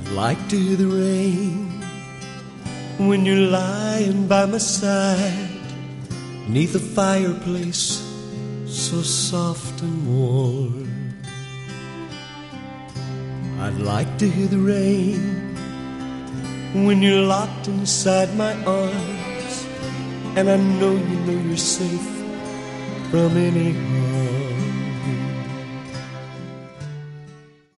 like to hear the rain when you're lying by my side, 'neath a fireplace so soft and warm. I'd like to hear the rain when you're locked inside my arms, and I know you're safe from any harm.